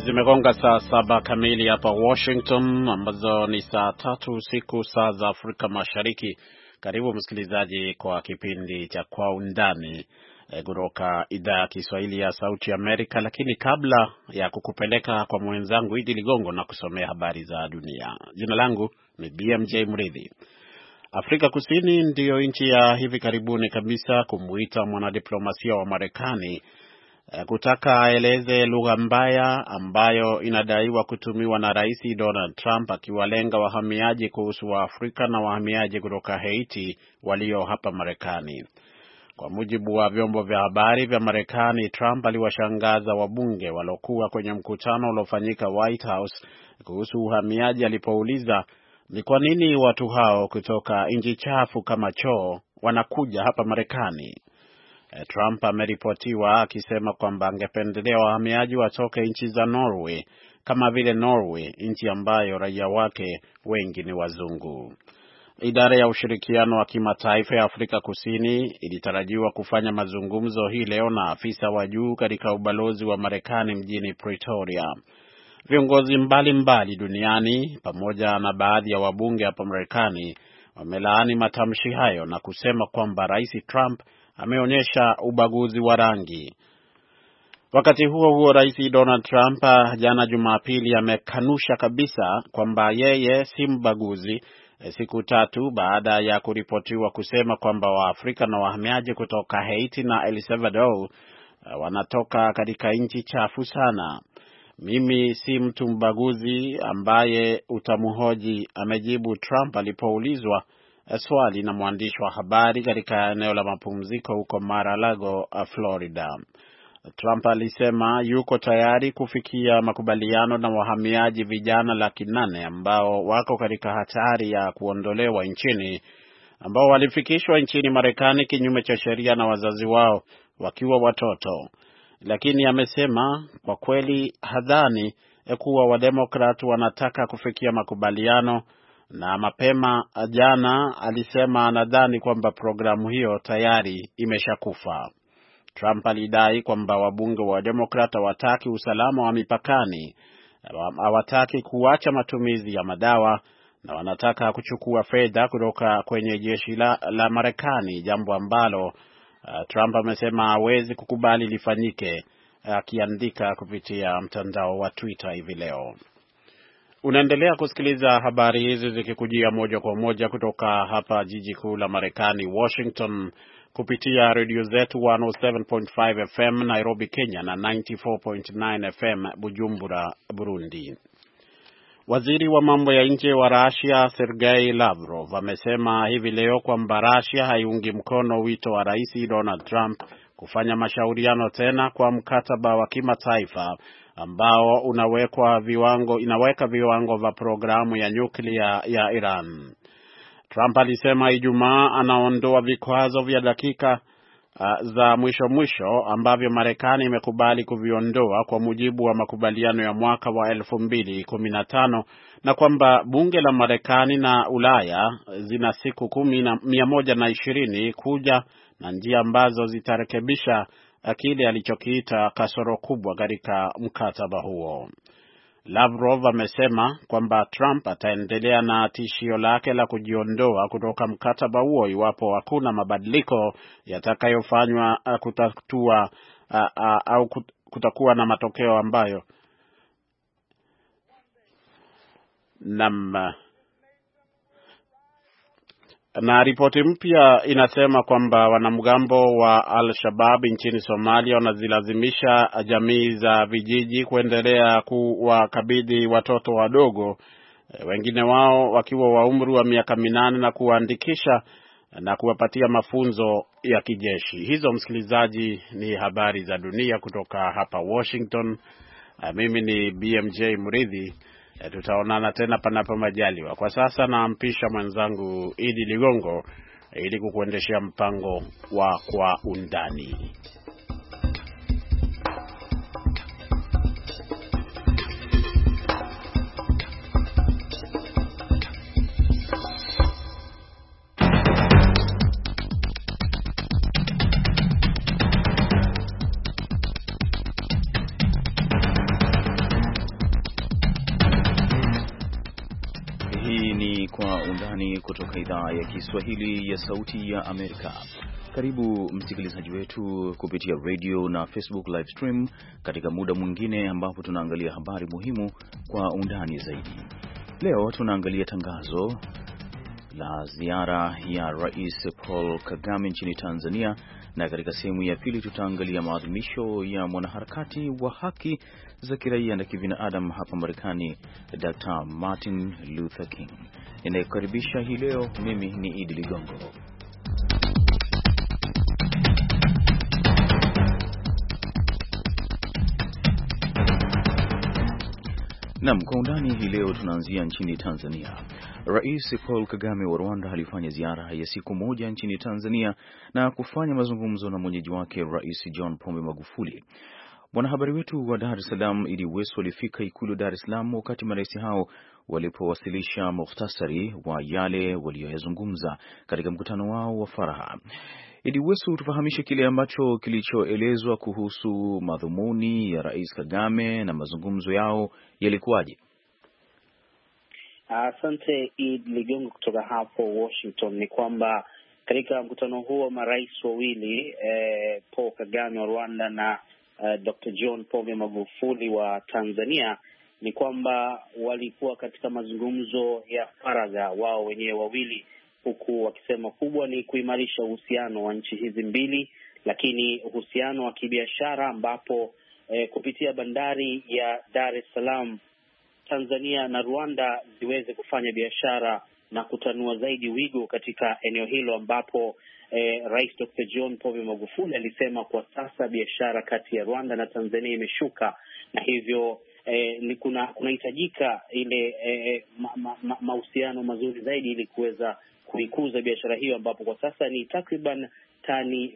Zimegonga saa 7 kamili hapa Washington, ambazo ni saa 3 usiku saa za Afrika Mashariki. Karibu msikilizaji kwa kipindi cha Kwa Undani kutoka idhaa ya Kiswahili ya Sauti Amerika. Lakini kabla ya kukupeleka kwa mwenzangu Idi Ligongo na kusomea habari za dunia, jina langu ni BMJ Mridhi. Afrika Kusini ndiyo nchi ya hivi karibuni kabisa kumuita mwanadiplomasia wa Marekani kutaka aeleze lugha mbaya ambayo inadaiwa kutumiwa na Rais Donald Trump akiwalenga wahamiaji kuhusu Waafrika na wahamiaji kutoka Haiti walio hapa Marekani. Kwa mujibu wa vyombo vya habari vya Marekani, Trump aliwashangaza wabunge waliokuwa kwenye mkutano uliofanyika White House kuhusu uhamiaji alipouliza ni kwa nini watu hao kutoka nchi chafu kama choo wanakuja hapa Marekani. Trump ameripotiwa akisema kwamba angependelea wahamiaji watoke nchi za Norway, kama vile Norway, nchi ambayo raia wake wengi ni wazungu. Idara ya ushirikiano wa kimataifa ya Afrika Kusini ilitarajiwa kufanya mazungumzo hii leo na afisa wa juu katika ubalozi wa Marekani mjini Pretoria. Viongozi mbalimbali duniani pamoja na baadhi ya wabunge hapa Marekani wamelaani matamshi hayo na kusema kwamba Rais Trump ameonyesha ubaguzi wa rangi. Wakati huo huo, Rais Donald Trump jana Jumapili amekanusha kabisa kwamba yeye si mbaguzi, siku tatu baada ya kuripotiwa kusema kwamba Waafrika na wahamiaji kutoka Haiti na El Salvador wanatoka katika nchi chafu sana. Mimi si mtu mbaguzi ambaye utamhoji, amejibu Trump alipoulizwa swali na mwandishi wa habari katika eneo la mapumziko huko Mar-a-Lago, Florida. Trump alisema yuko tayari kufikia makubaliano na wahamiaji vijana 800,000 ambao wako katika hatari ya kuondolewa nchini, ambao walifikishwa nchini Marekani kinyume cha sheria na wazazi wao wakiwa watoto. Lakini amesema kwa kweli hadhani kuwa Wademokrati wanataka kufikia makubaliano, na mapema jana alisema anadhani kwamba programu hiyo tayari imeshakufa. Trump alidai kwamba wabunge wa Democrat hawataki usalama wa mipakani, hawataki kuacha matumizi ya madawa, na wanataka kuchukua fedha kutoka kwenye jeshi la Marekani, jambo ambalo Trump amesema hawezi kukubali lifanyike, akiandika kupitia mtandao wa Twitter hivi leo. Unaendelea kusikiliza habari hizi zikikujia moja kwa moja kutoka hapa jiji kuu la Marekani, Washington, kupitia redio zetu 107.5 FM Nairobi, Kenya na 94.9 FM Bujumbura, Burundi. Waziri wa mambo ya nje wa Russia Sergei Lavrov amesema hivi leo kwamba Russia haiungi mkono wito wa Rais Donald Trump kufanya mashauriano tena kwa mkataba wa kimataifa ambao inaweka viwango vya programu ya nyuklia ya Iran. Trump alisema Ijumaa anaondoa vikwazo vya dakika za mwisho ambavyo Marekani imekubali kuviondoa kwa mujibu wa makubaliano ya mwaka wa 2015, na kwamba bunge la Marekani na Ulaya zina siku 120 kuja na njia ambazo zitarekebisha kile alichokiita kasoro kubwa katika mkataba huo. Lavrov amesema kwamba Trump ataendelea na tishio lake la kujiondoa kutoka mkataba huo iwapo hakuna mabadiliko yatakayofanywa kutakuwa na matokeo ambayo na ripoti mpya inasema kwamba wanamgambo wa Al-Shabaab nchini Somalia wanazilazimisha jamii za vijiji kuendelea kuwakabidhi watoto wadogo, wengine wao wakiwa wa umri wa miaka 8, na kuwaandikisha na kuwapatia mafunzo ya kijeshi. Hizo, msikilizaji, ni habari za dunia kutoka hapa Washington. Mimi ni BMJ Mridhi. Tutaonana tena panapo majaliwa. Kwa sasa nampisha mwenzangu Idi Ligongo ili kukuendeshea mpango wa Kwa Undani. Undani kutoka idhaa ya Kiswahili ya Sauti ya Amerika. Karibu msikilizaji wetu kupitia radio na Facebook live stream katika muda mwingine ambapo tunaangalia habari muhimu kwa undani zaidi. Leo tunaangalia tangazo la ziara ya Rais Paul Kagame nchini Tanzania, na katika sehemu ya pili tutaangalia maadhimisho ya mwanaharakati wa haki za kiraia na kibinadamu hapa Marekani, Dr. Martin Luther King. Ninakukaribisha hii leo, mimi ni Idi Ligongo. Naam, kwa undani hii leo tunaanzia nchini Tanzania. Rais Paul Kagame wa Rwanda alifanya ziara ya siku moja nchini Tanzania na kufanya mazungumzo na mwenyeji wake Rais John Pombe Magufuli. Mwanahabari wetu wa Dar es Salaam Idi Wesu alifika ikulu Dar es Salaam wakati marais hao walipowasilisha mukhtasari wa yale waliyozungumza katika mkutano wao wa faraha. Idi Wesu, tufahamishe kile ambacho kilichoelezwa kuhusu madhumuni ya Rais Kagame na mazungumzo yao yalikuwaje? Asante Id Ligongo kutoka hapo Washington. Ni kwamba katika mkutano huo marais wawili Paul Kagame wa Rwanda na Dr. John Pombe Magufuli wa Tanzania, ni kwamba walikuwa katika mazungumzo ya faragha wao wenyewe wawili, huku wakisema kubwa ni kuimarisha uhusiano wa nchi hizi mbili, lakini uhusiano wa kibiashara ambapo kupitia bandari ya Dar es Salaam Tanzania na Rwanda ziweze kufanya biashara na kutanua zaidi wigo katika eneo hilo, ambapo Rais Dr. John Pombe Magufuli alisema kwa sasa biashara kati ya Rwanda na Tanzania imeshuka, na hivyo kunahitajika ile mahusiano mazuri zaidi ili kuweza kuikuza biashara hiyo, ambapo kwa sasa ni takriban tani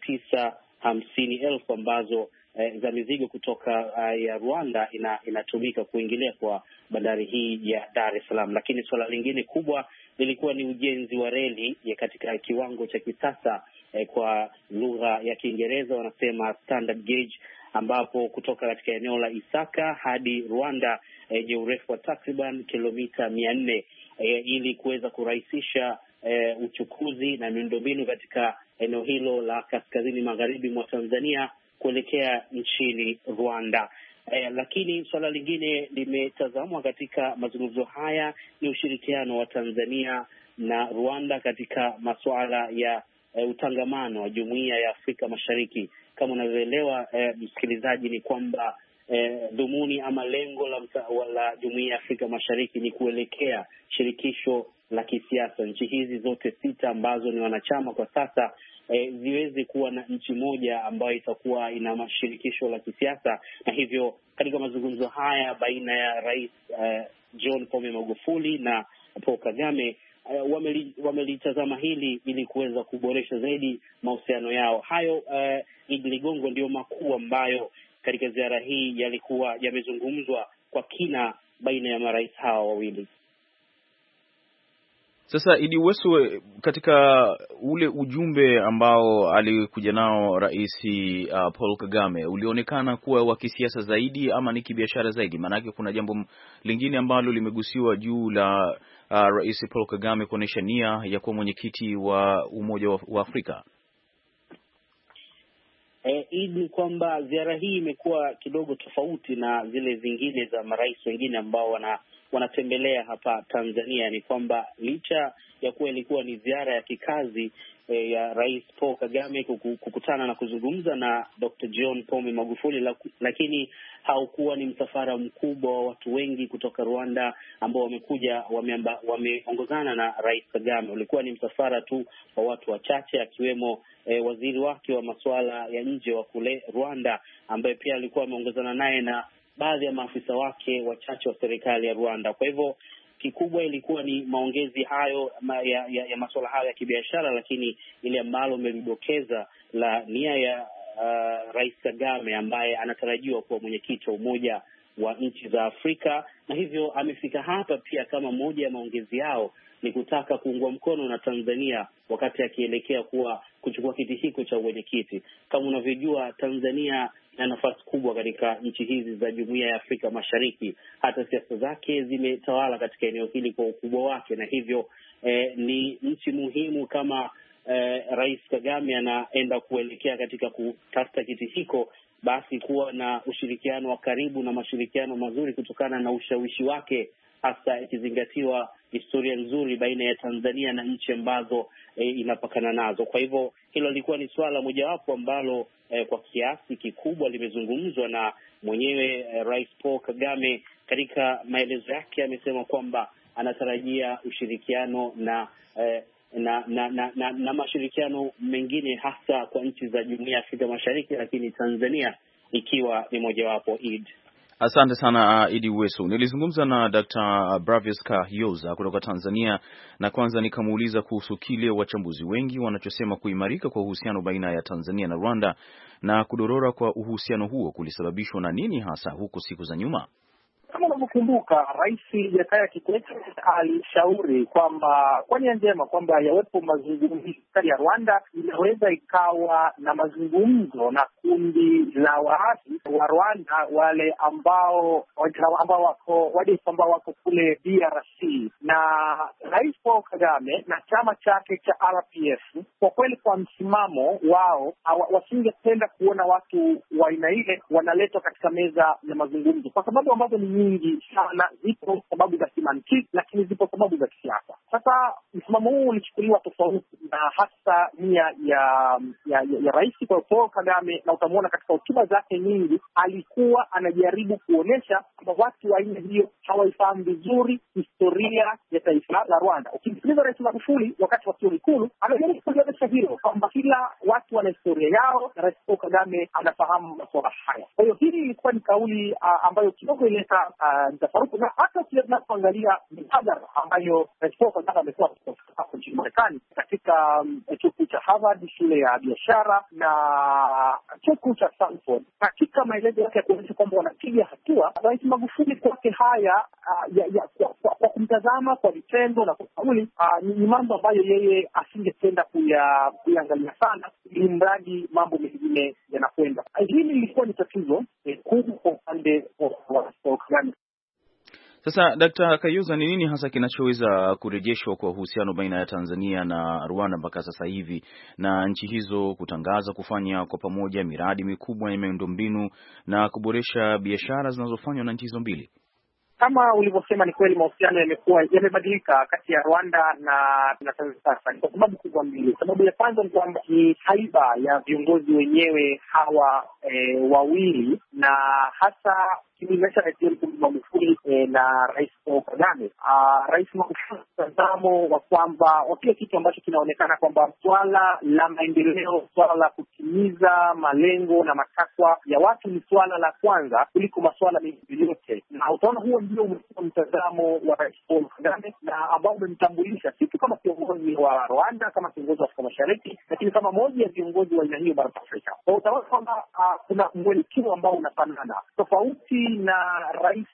950,000 ambazo za mizigo kutoka ya Rwanda inatumika kuingilia kwa bandari hii ya Dar es Salaam. Lakini suala lingine kubwa lilikuwa ni ujenzi wa reli ya katika kiwango cha kisasa, kwa lugha ya Kiingereza wanasema standard gauge, ambapo kutoka katika eneo la Isaka hadi Rwanda yenye urefu wa takriban kilomita 400, ili kuweza kurahisisha uchukuzi na miundombinu katika eneo hilo la kaskazini magharibi mwa Tanzania kuelekea nchini Rwanda. Lakini suala lingine limetazamwa katika mazungumzo haya ni ushirikiano wa Tanzania na Rwanda katika masuala ya utangamano wa Jumuiya ya Afrika Mashariki. Kama unavyoelewa msikilizaji, ni kwamba dhumuni ama lengo la Jumuiya ya Afrika Mashariki ni kuelekea shirikisho la kisiasa. Nchi hizi zote sita ambazo ni wanachama kwa sasa ziweze kuwa na nchi moja ambayo itakuwa ina mashirikisho la kisiasa, na hivyo katika mazungumzo haya baina ya Rais John Pombe Magufuli na Paul Kagame wamelitazama hili ili kuweza kuboresha zaidi mahusiano yao. Hayo Ligongo ndio makuu ambayo katika ziara hii yalikuwa yamezungumzwa kwa kina baina ya marais hawa wawili. Sasa Idi Wesu, katika ule ujumbe ambao alikuja nao Rais Paul Kagame ulionekana kuwa wa kisiasa zaidi ama ni kibiashara zaidi? Maanake kuna jambo lingine ambalo limegusiwa juu la Rais Paul Kagame kuonesha nia ya kuwa mwenyekiti wa Umoja wa Afrika. Ni kwamba ziara hii imekuwa kidogo tofauti na zile zingine za marais wengine ambao wanatembelea hapa Tanzania. Ni kwamba licha ya kuwa ilikuwa ni ziara ya kikazi ya Rais Paul Kagame kukutana na kuzungumza na Dr. John Pombe Magufuli, lakini haukuwa ni msafara mkubwa wa watu wengi kutoka Rwanda ambao wamekuja wameongozana na Rais Kagame. Ulikuwa ni msafara tu wa watu wachache, akiwemo waziri wake wa masuala ya nje wa kule Rwanda, ambaye pia alikuwa ameongozana naye na baadhi ya maafisa wake wachache wa serikali ya Rwanda. Kwa hivyo kikubwa ilikuwa ni maongezi hayo ya masuala hayo ya kibiashara, lakini ile ambalo umelidokeza la nia ya Rais Kagame ambaye anatarajiwa kuwa mwenyekiti wa Umoja wa Nchi za Afrika, na hivyo amefika hapa pia kama moja ya maongezi yao ni kutaka kuungwa mkono na Tanzania wakati akielekea kuchukua kiti hiko cha uwenyekiti. Kama unavyojua, Tanzania ina nafasi kubwa katika nchi hizi za Jumuiya ya Afrika Mashariki. Hata siasa zake zimetawala katika eneo hili kwa ukubwa wake, na hivyo ni nchi muhimu kama Rais Kagame anaenda kuelekea katika kutafuta kiti hiko, basi kuwa na ushirikiano wa karibu na mashirikiano mazuri kutokana na ushawishi wake, hasa ikizingatiwa historia nzuri baina ya Tanzania na nchi ambazo inapakana nazo. Kwa hivyo hilo lilikuwa ni swala mojawapo ambalo kwa kiasi kikubwa limezungumzwa, na mwenyewe Rais Paul Kagame katika maelezo yake amesema kwamba anatarajia ushirikiano na mashirikiano mengine hasa kwa nchi za Jumuiya ya Afrika Mashariki, lakini Tanzania ikiwa ni mojawapo. Asante sana Idi Uweso. Nilizungumza na Dr. Bravius Kahyoza kutoka Tanzania, na kwanza nikamuuliza kuhusu kile wachambuzi wengi wanachosema kuimarika kwa uhusiano baina ya Tanzania na Rwanda na kudorora kwa uhusiano huo kulisababishwa na nini hasa huko siku za nyuma. Kama unavyokumbuka, Rais Jakaya Kikwete alishauri kwamba kwa nia njema kwamba yawepo mazungumzo. Serikali ya Rwanda inaweza ikawa na mazungumzo na kundi la waasi wa Rwanda wale ambao wako kule DRC, na Rais Paul Kagame na chama chake cha RPF kwa kweli, kwa msimamo wao wasingependa kuona watu wa aina ile wanaletwa katika meza ya mazungumzo, kwa sababu ambazo ni nyingi sana. Zipo sababu za kimantiki, lakini zipo sababu za kisiasa. Sasa msimamo huu ulichukuliwa tofauti na hasa nia ya Rais Paul Kagame, na utamuona katika hotuba zake nyingi alikuwa anajaribu kuonesha kwamba watu wa aina hiyo hawaifahamu vizuri historia ya taifa la Rwanda. Ukimsikiliza Rais Magufuli wakati wa Ikulu, anajaribu kuonyesha hilo kwamba kila watu wana historia yao, na Rais Paul Kagame anafahamu masuala haya. Kwa hiyo hili ilikuwa ni kauli ambayo kidogo ileta mtafaruku, na hata tunapoangalia mihadhara ambayo Rais Paul Kagame amekuwa hapo nchini Marekani katika chuo kikuu cha Harvard, shule ya biashara, na chuo kikuu cha Stanford, katika maelezo yake ya kuonyesha kwamba wanapiga hatua, Rais Magufuli kwake haya kwa kumtazama kwa vitendo na kwa kauli ni mambo ambayo yeye asingependa kuiangalia sana, ili mradi mambo mengine yanakwenda. Hili lilikuwa ni tatizo kubwa kwa upande wa Kagame. Sasa Dr. Kahyoza, ni nini hasa kinachoweza kurejeshwa kwa uhusiano baina ya Tanzania na Rwanda mpaka sasa hivi, na nchi hizo kutangaza kufanya kwa pamoja miradi mikubwa ya miundombinu na kuboresha biashara zinazofanywa na nchi hizo mbili? Kama ulivyosema, ni kweli mahusiano yamebadilika kati ya Rwanda na Tanzania sasa kwa sababu kubwa mbili. Sababu ya kwanza ni kwamba ni haiba ya viongozi wenyewe hawa wawili, na hasa kimeonyesha Rais Magufuli na Rais Paul Kagame. Rais Magufuli mtazamo wa kwamba kile kitu ambacho kinaonekana kwamba swala la maendeleo, swala la kutimiza malengo na matakwa ya watu ni swala la kwanza kuliko masuala mengine yote, na utaona huo ndio umekuwa mtazamo wa Rais Paul Kagame, na ambao umemtambulisha si tu kama kiongozi wa Rwanda, kama kiongozi wa Afrika Mashariki, lakini kama moja ya viongozi wa aina hiyo barani Afrika. Kwa utaona kwamba kuna mwelekeo ambao unafanana, tofauti na Rais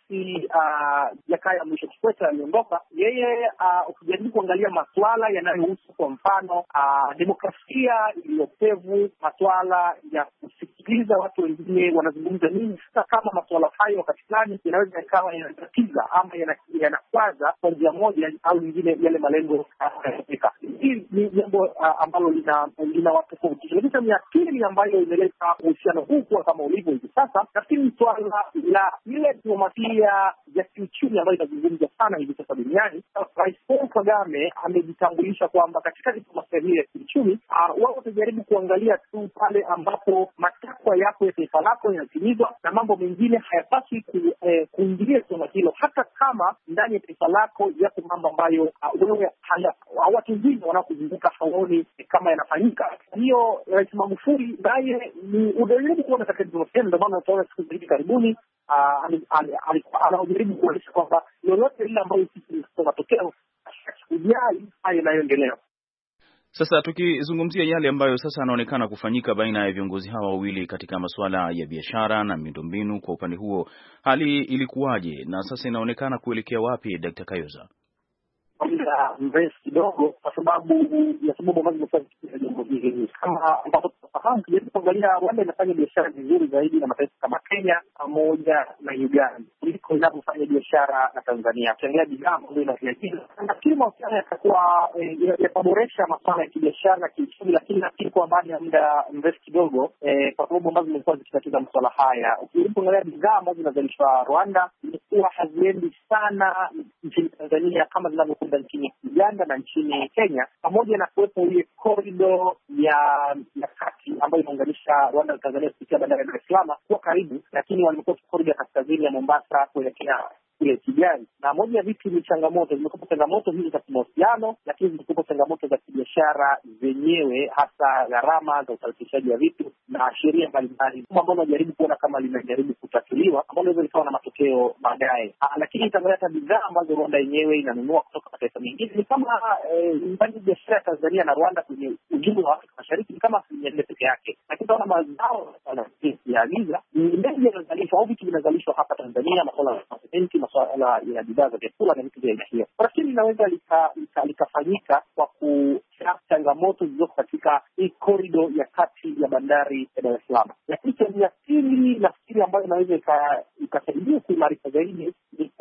Jakaya Mrisho Kikwete aliondoka. Yeye ukijaribu kuangalia masuala yanayohusu kwa mfano demokrasia iliyopevu, masuala ya kusikiliza watu wengine wanazungumza nini, sasa kama masuala hayo wakati fulani yanaweza yakawa yanatatiza ama yanakwaza kwa njia moja au nyingine yale malengo ya Afrika. Hii ni jambo ambalo lina watofautisha. Lakini ya pili ambayo imeleta uhusiano huu kuwa kama ulivyo hivi sasa, nafikiri ni swala la ile diplomasia ya kiuchumi ambayo inazungumzwa sana hivi sasa duniani. Rais Paul Kagame amejitambulisha kwamba katika diplomasia hii ya kiuchumi wao watajaribu kuangalia tu pale ambapo matakwa yako ya taifa lako yanatimizwa, na mambo mengine hayapaswi kuingilia suala hilo, hata kama ndani ya taifa lako yako mambo ambayo wewe watu wengine wanaokuzunguka hawaoni kama yanafanyika. Hiyo Rais Magufuli naye ni udhaifu kuona katika diplomasia, ndio maana tunaona siku hizi karibuni anajaribu kuonyesha kwamba lolote lile ambayo sisi matokeo kujali haya yanayoendelea. Sasa tukizungumzia yale ambayo sasa yanaonekana kufanyika baina ya viongozi hawa wawili katika masuala ya biashara na miundombinu, kwa upande huo hali ilikuwaje na sasa inaonekana kuelekea wapi, Dr. Kahyoza? muda mrefu kidogo, kwa sababu ambazo zimekuwa zikipitia jambo hili. Kama ambapo tunafahamu, tujaribu kuangalia, Rwanda inafanya biashara vizuri zaidi na mataifa kama Kenya pamoja na Uganda kuliko inavyofanya biashara na Tanzania. Ukiangalia bidhaa ambazo inaziagiza, nafikiri mahusiano yatakuwa yataboresha masuala ya kibiashara na kiuchumi, lakini nafikiri kwa baada ya muda mrefu kidogo, kwa sababu ambazo zimekuwa zikitatiza masuala haya. Ukijaribu kuangalia bidhaa ambazo zinazalishwa Rwanda zimekuwa haziendi sana nchini Tanzania kama zinavyokwenda nchini Uganda na nchini Kenya, pamoja na kuwepo ile korido ya kati ambayo inaunganisha Rwanda na Tanzania kupitia bandari ya Dar es Salaam kuwa karibu, lakini wamekuwa korido ya kaskazini ya Mombasa kuelekea kule Kigali. Na moja ya vitu ni changamoto, zimekuwa changamoto hizi za kimahusiano, lakini zimekuwa changamoto za kibiashara zenyewe, hasa gharama za usafirishaji wa vitu na sheria mbalimbali ambazo wanajaribu kuona kama linajaribu kutatuliwa, ambalo linaweza likawa na matokeo baadaye. Lakini Tanzania, hata bidhaa ambazo Rwanda yenyewe inanunua kutoka mataifa mengine ni kama mbali biashara ya Tanzania na Rwanda kwenye ujumla wa Afrika Mashariki ni kama 4% peke yake. Lakini kama mazao yanaagiza ni mengi yanazalishwa au vitu vinazalishwa hapa Tanzania, masuala ya sementi, masuala ya bidhaa za vyakula na vitu vya aina hiyo. Lakini linaweza likafanyika kwa changamoto zilizoko katika hii korido ya kati ya bandari ya Dar es Salaam. Lakini sehemu ya pili nafikiri ambayo inaweza ikasaidia kuimarika zaidi ni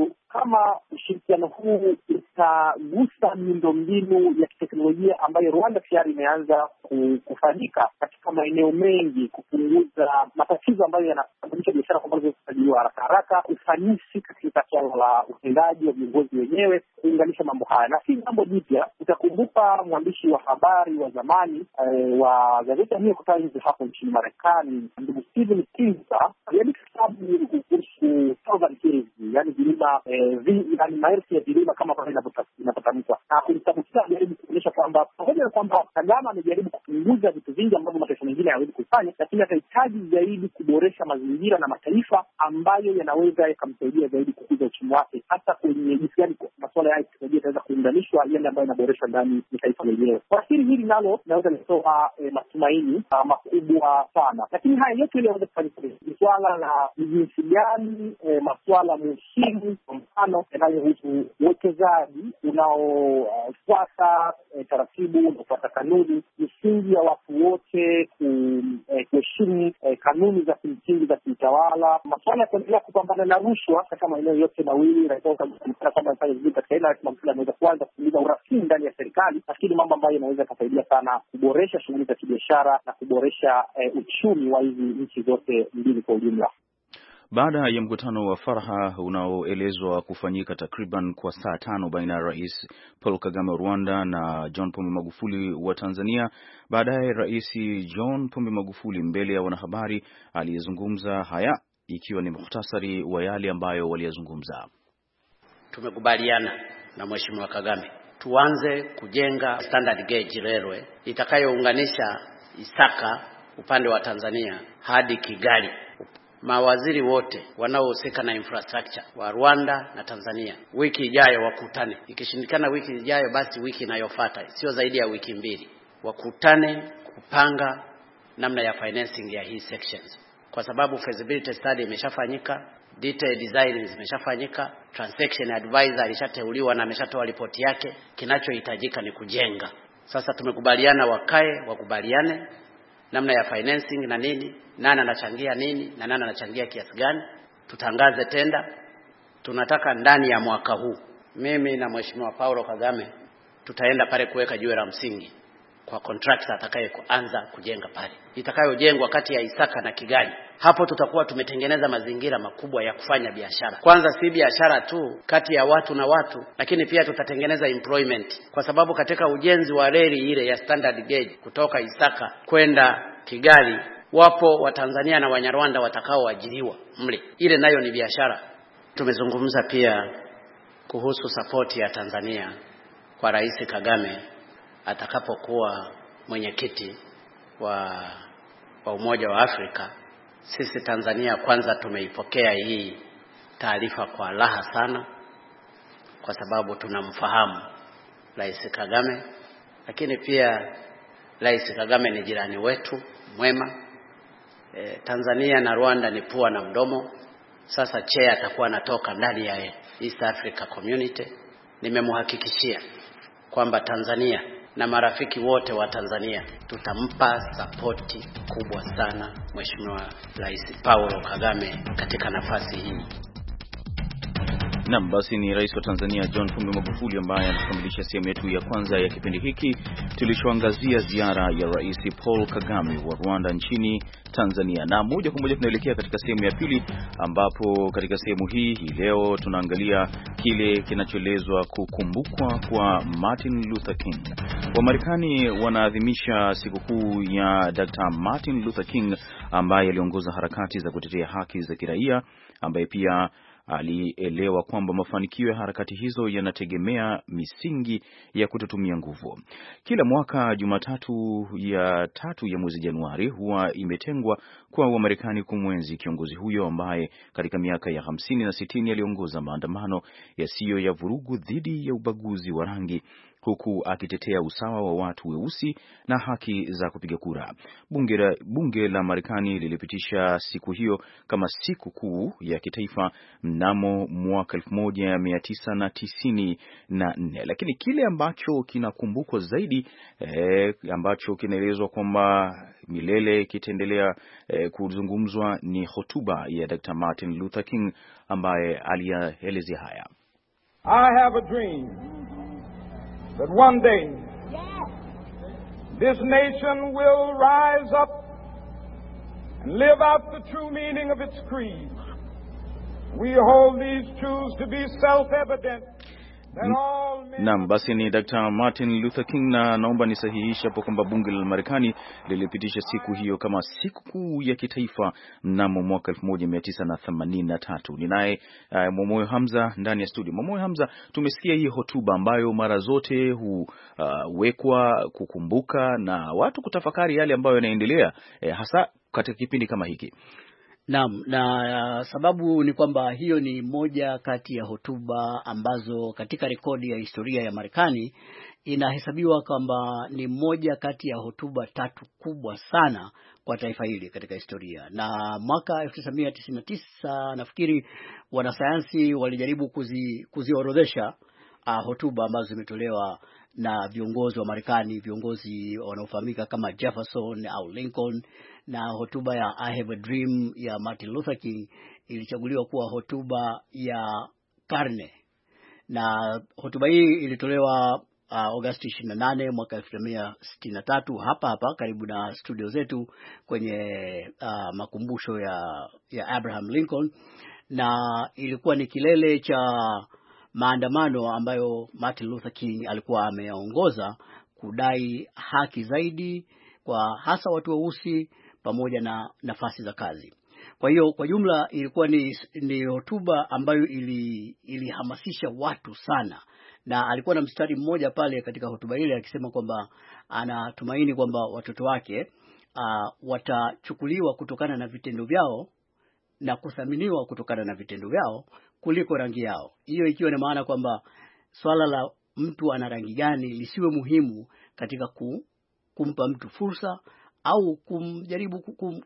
kama ushirikiano huu utagusa miundombinu ya kiteknolojia ambayo Rwanda tayari imeanza kufanyika katika maeneo mengi, kupunguza matatizo ambayo yanasababisha biashara kwa sababu kusajiliwa haraka, ufanisi katika swala la utendaji wa viongozi wenyewe, kuunganisha mambo haya. Na si jambo jipya. Utakumbuka mwandishi wa habari wa zamani wa gazeti la New York Times hapo nchini Marekani, ndugu Stephen Kinzer, aliandika kitabu kuhusu Southern Hills, yani vilima yani maelfu ya vilima kama pale inapotamkwa. Na kitabu kile alijaribu kuonyesha kwamba pamoja na kwamba Kagame amejaribu kupunguza vitu vingi ambavyo mataifa mengine hayawezi kufanya, lakini atahitaji zaidi kuboresha mazingira na mataifa ambayo yanaweza yakamsaidia zaidi kukuza uchumi wake, hasa kwenye jinsi gani masuala ya teknolojia yanaweza kuunganishwa yale ambayo yanaboreshwa ndani ya taifa lenyewe. Kwa hili nalo naweza kutoa matumaini makubwa sana. Lakini haya yote yanaweza kufanyika ni swala la jinsi gani masuala muhimu, kwa mfano yanayohusu uwekezaji unaofuata taratibu, unaofuata kanuni, misingi ya watu wote kuheshimu kanuni za kimsingi za kiutawala, masuala ya kuendelea kupambana na rushwa katika maeneo yote mawili, na kwamba inafanya vizuri katika hilo, lakini masuala yanaweza kuanza kupunguza urasimu ndani ya serikali. Lakini mambo ambayo yanaweza kusaidia sana kuboresha shughuli za kibiashara na kuboresha uchumi wa hizi nchi zote mbili kwa ujumla. Baada ya mkutano wa farha unaoelezwa kufanyika takriban kwa saa 5 baina ya Rais Paul Kagame wa Rwanda na John Pombe Magufuli wa Tanzania, baadaye Rais John Pombe Magufuli mbele ya wanahabari aliyezungumza haya, ikiwa ni muhtasari wa yale ambayo waliyazungumza. Tumekubaliana na Mheshimiwa Kagame tuanze kujenga standard gauge railway itakayounganisha Isaka upande wa Tanzania hadi Kigali. Mawaziri wote wanaohusika na infrastructure wa Rwanda na Tanzania wiki ijayo wakutane. Ikishindikana wiki ijayo, basi wiki inayofuata, sio zaidi ya wiki 2, wakutane kupanga namna ya financing ya hii sections, kwa sababu feasibility study imeshafanyika, detailed design zimeshafanyika, transaction advisor alishateuliwa na ameshatoa ripoti yake. Kinachohitajika ni kujenga. Sasa tumekubaliana wakubaliane namna ya financing na nini, nani anachangia nini na nani anachangia kiasi gani. Tutangaze tenda. Tunataka ndani ya mwaka huu, mimi na Mheshimiwa Paulo Kagame tutaenda pale kuweka jiwe la msingi kwa contractor atakayeanza kujenga pale, itakayojengwa kati ya Isaka na Kigali. Hapo tutakuwa tumetengeneza mazingira makubwa ya kufanya biashara. Kwanza si biashara tu kati ya watu na watu, lakini pia tutatengeneza employment, kwa sababu katika ujenzi wa reli ile ya standard gauge kutoka Isaka kwenda Kigali, wapo wa Tanzania na Wanyarwanda watakaoajiriwa mle. Ile nayo ni biashara. Tumezungumza pia kuhusu support ya Tanzania kwa Rais Kagame atakapokuwa mwenyekiti wa Umoja wa Afrika. Sisi Tanzania kwanza tumeipokea hii taarifa kwa raha sana, kwa sababu tunamfahamu Rais Kagame, lakini pia Rais Kagame ni jirani wetu mwema. Tanzania na Rwanda ni pua na mdomo. Sasa chair atakuwa anatoka ndani ya East Africa Community, nimemhakikishia kwamba Tanzania na marafiki wote wa Tanzania tutampa sapoti kubwa sana Mheshimiwa Rais Paulo Kagame katika nafasi hii. Naam, basi ni Rais wa Tanzania John Pombe Magufuli ambaye anakamilisha sehemu yetu ya kwanza ya kipindi hiki tulichoangazia ziara ya Rais Paul Kagame wa Rwanda nchini Tanzania. Na moja kwa moja tunaelekea katika sehemu ya pili, ambapo katika sehemu hii leo tunaangalia kile kinachoelezwa kukumbukwa kwa Martin Luther King. Wamarekani wanaadhimisha sikukuu ya Dr. Martin Luther King ambaye aliongoza harakati za kutetea haki za kiraia, ambaye pia alielewa kwamba mafanikio ya harakati hizo yanategemea misingi ya kutotumia nguvu. Kila mwaka Jumatatu ya 3 ya mwezi Januari huwa imetengwa kwa Wamarekani kumwenzi kiongozi huyo ambaye katika miaka ya 50 na 60 aliongoza maandamano yasiyo ya vurugu dhidi ya ubaguzi wa rangi, huku akitetea usawa wa watu weusi na haki za kupiga kura. Bunge la Marekani lilipitisha siku hiyo kama siku kuu ya kitaifa mnamo mwaka 1994. Lakini kile ambacho kinakumbukwa zaidi, ambacho kinaelezwa kwamba milele kitaendelea kuzungumzwa, ni hotuba ya Dr. Martin Luther King ambaye alielezea haya. I have a dream that one day this nation will rise up and live out the true meaning of its creed. We hold these truths to be self-evident. Naam, basi ni Dr. Martin Luther King, na naomba nisahihisha hapo kwamba bunge la Marekani lilipitisha siku hiyo kama siku kuu ya kitaifa mnamo mwaka 1983. Ninaye Momoyo Hamza ndani ya studio. Momoyo Hamza, tumesikia hii hotuba ambayo mara zote huwekwa kukumbuka na watu kutafakari yale ambayo yanaendelea hasa katika kipindi kama hiki. Naam, na sababu ni kwamba hiyo ni moja kati ya hotuba ambazo katika rekodi ya historia ya Marekani inahesabiwa kwamba ni moja kati ya hotuba 3 kubwa sana kwa taifa hili katika historia. Na mwaka 1999 nafikiri wanasayansi walijaribu kuziorodhesha hotuba ambazo zimetolewa na viongozi wa Marekani, viongozi wanaofahamika kama Jefferson au Lincoln, na hotuba ya I Have a Dream ya Martin Luther King ilichaguliwa kuwa hotuba ya karne. Na hotuba hii ilitolewa Agosti 28 mwaka 1963 hapa karibu na studio zetu kwenye makumbusho ya Abraham Lincoln, na ilikuwa ni kilele cha maandamano ambayo Martin Luther King alikuwa ameongoza kudai haki zaidi kwa hasa watu weusi pamoja na nafasi za kazi. Kwa hiyo kwa jumla ilikuwa ni hotuba ambayo ilihamasisha watu sana, na alikuwa na mstari mmoja pale katika hotuba ile akisema kwamba anatumaini kwamba watoto wake watachukuliwa kutokana na vitendo vyao na kuthaminiwa kutokana na vitendo vyao kuliko rangi yao. Hiyo ikiwa na maana kwamba swala la mtu ana rangi gani lisiwe muhimu katika kumpa mtu fursa au kumjaribu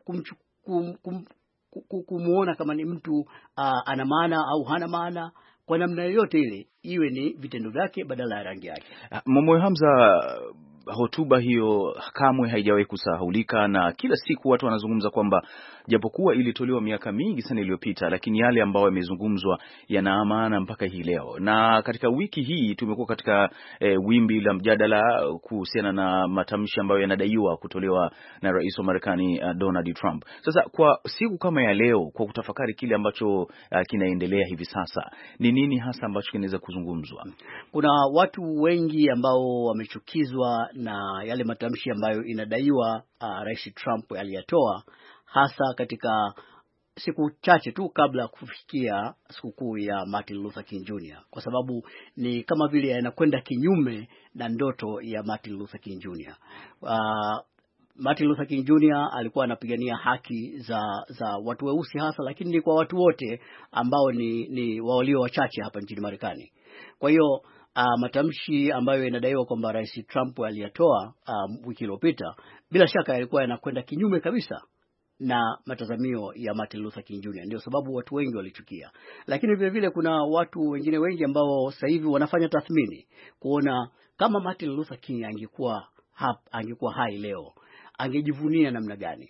kumuona kama ni mtu ana maana au hana maana. Kwa namna yoyote ile iwe ni vitendo vyake badala ya rangi yake. Momoyo Hamza, hotuba hiyo kamwe haijawahi kusahulika, na kila siku watu wanazungumza kwamba japokuwa ilitolewa miaka mingi sana iliyopita, lakini yale ambayo yamezungumzwa yana maana mpaka hii leo. Na katika wiki hii tumekuwa katika wimbi la mjadala kuhusiana na matamshi ambayo yanadaiwa kutolewa na rais wa Marekani Donald Trump. Sasa kwa siku kama ya leo, kwa kutafakari kile ambacho kinaendelea hivi sasa, ni nini hasa ambacho kinaweza kuzungumzwa? Kuna watu wengi ambao wamechukizwa na yale matamshi ambayo inadaiwa Rais Trump aliyatoa, hasa katika siku chache tu kabla kufikia sikukuu ya Martin Luther King Jr. Kwa sababu ni kama vile yanakwenda kinyume na ndoto ya Martin Luther King Jr. Martin Luther King Jr. alikuwa anapigania haki za watu weusi hasa, lakini ni kwa watu wote ambao ni walio wachache hapa nchini Marekani. Kwa hiyo matamshi ambayo yanadaiwa kwamba Rais Trump aliyatoa wiki iliyopita, bila shaka yalikuwa yanakwenda kinyume kabisa na matazamio ya Martin Luther King Jr. Ndio sababu watu wengi walichukia. Lakini vile vile kuna watu wengine wengi ambao sasa hivi wanafanya tathmini kuona kama Martin Luther King angekuwa hai leo, angejivunia namna gani.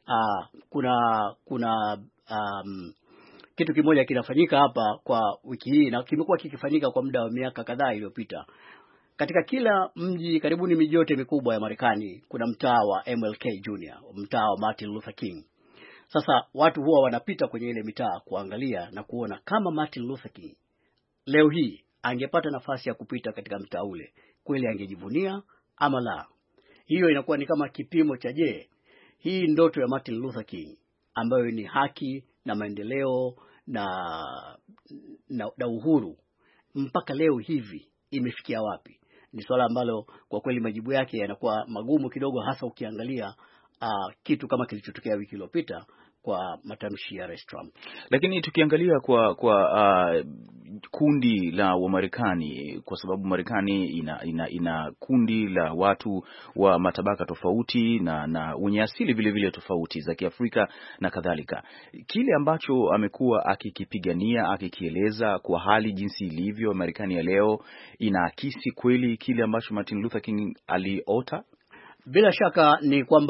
Kuna kitu kimoja kinafanyika hapa kwa wiki hii na kimekuwa kikifanyika kwa muda wa miaka kadhaa iliyopita. Katika kila mji, karibuni miji yote mikubwa ya Marekani, kuna mtaa wa MLK Jr., mtaa wa Martin Luther King. Sasa watu huwa wanapita kwenye ile mitaa kuangalia na kuona kama Martin Luther King leo hii angepata nafasi ya kupita katika mtaa ule, kweli angejivunia ama la. Hiyo inakuwa ni kama kipimo cha hii ndoto ya Martin Luther King ambayo ni haki na maendeleo na uhuru, mpaka leo hivi imefikia wapi? Ni swala ambalo kwa kweli majibu yake yanakuwa magumu kidogo, hasa ukiangalia kitu kama kilichotokea wiki iliyopita kwa matamshi ya Rais Trump. Lakini tukiangalia kwa kundi la Wamarekani, kwa sababu Marekani ina kundi la watu wa matabaka tofauti na wenye asili vile vile tofauti za Kiafrika na kadhalika, kile ambacho amekuwa akikipigania, akikieleza kwa hali jinsi ilivyo Marekani ya leo, inaakisi kweli kile ambacho Martin Luther King aliota? Bila shaka ni kwamba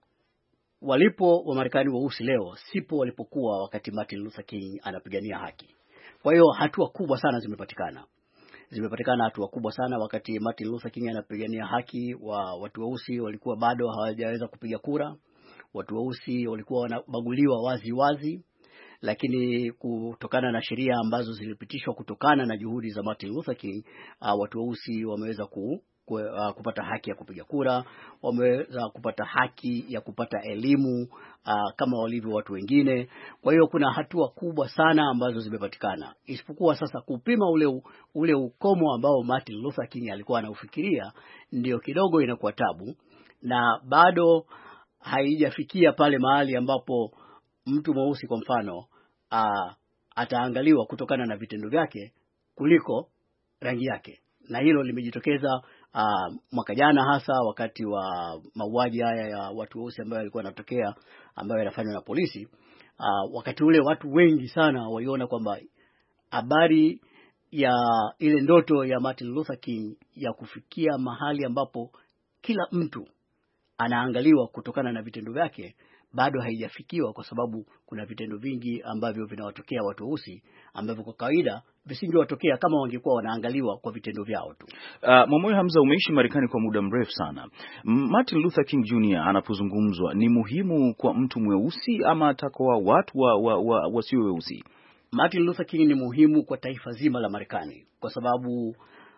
walipo Wamarekani weusi leo sipo walipokuwa wakati Martin Luther King anapigania haki. Kwa hiyo hatua kubwa sana zimepatikana hatua kubwa sana. Wakati Martin Luther King anapigania haki, watu weusi walikuwa bado hawajaweza kupiga kura. Watu weusi walikuwa wanabaguliwa wazi, lakini kutokana na sheria ambazo zilipitishwa kutokana na juhudi za Martin Luther King, watu weusi wameweza kupata haki ya kupiga kura, wameweza kupata haki ya kupata elimu kama walivyo watu wengine. Kwa hiyo kuna hatua kubwa sana ambazo zimepatikana, isipokuwa sasa kupima ule ukomo ambao Martin Luther King alikuwa anaufikiria ndio kidogo inakuwa tabu, na bado haijafikia pale mahali ambapo mtu mweusi kwa mfano ataangaliwa kutokana na vitendo vyake kuliko rangi yake. Na hilo limejitokeza mwaka jana, hasa wakati wa mauaji haya ya watu weusi ambayo yalikuwa yanatokea, ambayo yanafanywa na polisi. Wakati ule watu wengi sana waliona kwamba habari ya ile ndoto ya Martin Luther King ya kufikia mahali ambapo kila mtu anaangaliwa kutokana na vitendo vyake bado haijafikiwa, kwa sababu kuna vitendo vingi ambavyo vinawatokea watu weusi ambavyo kwa kawaida visingewatokea kama wangekuwa wanaangaliwa kwa vitendo vyao tu. Mwamoyo Hamza, umeishi Marekani kwa muda mrefu sana. Martin Luther King Jr. anapozungumzwa ni muhimu kwa mtu mweusi ama atakuwa watu wasio weusi? Martin Luther King ni muhimu kwa taifa zima la Marekani, kwa sababu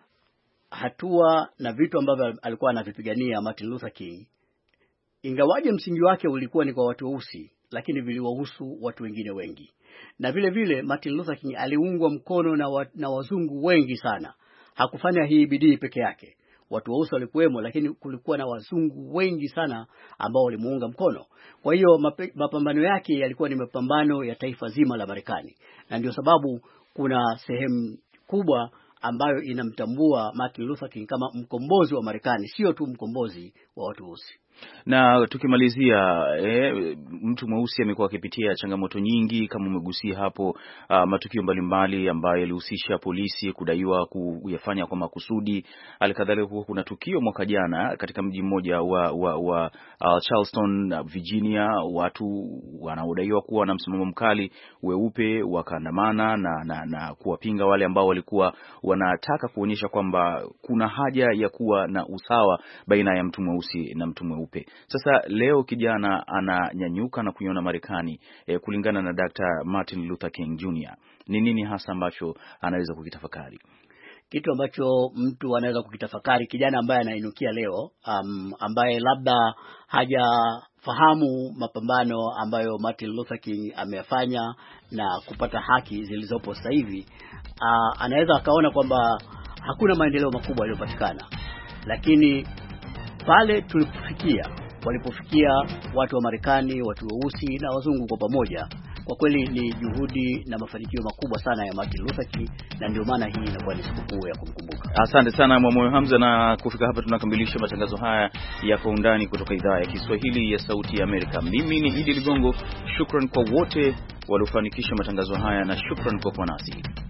hatua na vitu ambavyo alikuwa anavipigania Martin Luther King, ingawaje msingi wake ulikuwa ni kwa watu weusi, lakini viliwahusu watu wengine wengi. Na vile vile Martin Luther King aliungwa mkono na wazungu wengi sana. Hakufanya hii bidii peke yake. Watu weusi walikuwemo, lakini kulikuwa na wazungu wengi sana ambao walimuunga mkono. Kwa hiyo mapambano yake yalikuwa ni mapambano ya taifa zima la Marekani. Na ndio sababu kuna sehemu kubwa ambayo inamtambua Martin Luther King kama mkombozi wa Marekani, sio tu mkombozi wa watu weusi. Na tukimalizia, mtu mweusi amekuwa akipitia changamoto nyingi kama umegusia hapo, matukio mbalimbali ambayo yalihusisha polisi kudaiwa kuyafanya kwa makusudi. Alikadhalika kuna tukio mwaka jana katika mji mmoja wa Charleston, Virginia, watu wanaodaiwa kuwa na msimamo mkali weupe wakaandamana na kuwapinga wale ambao walikuwa wanataka kuonyesha kwamba kuna haja ya kuwa na usawa baina ya mtu mweusi na mtu mweupe. Sasa leo kijana ananyanyuka na kuiona Marekani kulingana na Dr. Martin Luther King Jr. Ni nini hasa ambacho anaweza kukitafakari? Kitu ambacho mtu anaweza kukitafakari, kijana ambaye anainukia leo, ambaye labda hajafahamu mapambano ambayo Martin Luther King ameyafanya na kupata haki zilizopo sasa hivi, anaweza akaona kwamba hakuna maendeleo makubwa yaliyopatikana. Lakini pale walipofikia watu wa Marekani, watu weusi na wazungu kwa pamoja, kwa kweli ni juhudi na mafanikio makubwa sana ya Martin Luther King, na ndio maana hii inakuwa ni sikukuu ya kumkumbuka. Asante sana Mwamoyo Hamza, na kufika hapa tunakamilisha matangazo haya ya Kwa Undani kutoka idhaa ya Kiswahili ya Sauti ya Amerika. Mimi ni Idi Ligongo, shukran kwa wote waliofanikisha matangazo haya na shukran kwa kuwa nasi.